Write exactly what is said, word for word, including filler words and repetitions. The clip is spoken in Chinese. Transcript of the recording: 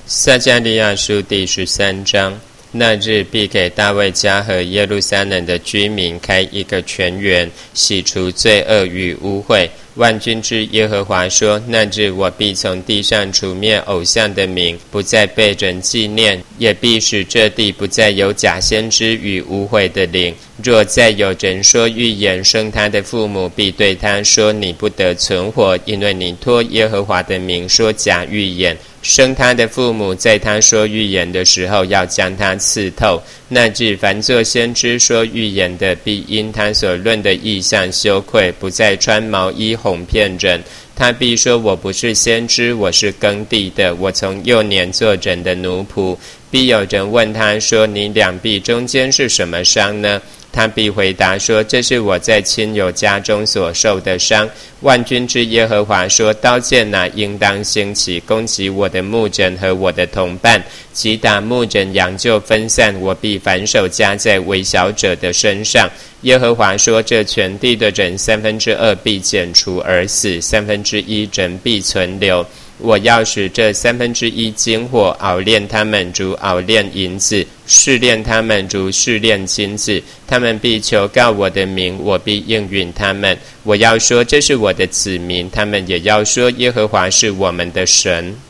撒迦利亚书第十三章。那日必给大卫家和耶路撒冷的居民开一个泉源，洗除罪恶与污秽。万军之耶和华说：那日我必从地上除灭偶像的名，不再被人纪念，也必使这地不再有假先知与污秽的灵。若再有人说预言，生他的父母必对他说：你不得存活，因为你托耶和华的名说假预言。生他的父母在他说预言的时候，要将他刺透。那日凡作先知说预言的，必因他所论的异象羞愧，不再穿毛衣哄骗人。他必说：我不是先知，我是耕地的，我从幼年做人的奴仆。必有人问他说：你两臂中间是什么伤呢？他必回答说：这是我在亲友家中所受的伤。万军之耶和华说：刀剑哪应当兴起，攻击我的牧人和我的同伴，击打牧人，羊就分散，我必反手加在微小者的身上。耶和华说：这全地的人三分之二必剪除而死，三分之一人必存留。我要使这三分之一经火熬炼他们，如熬炼银子；试炼他们，如试炼金子。他们必求告我的名，我必应允他们。我要说：这是我的子民。他们也要说：耶和华是我们的神。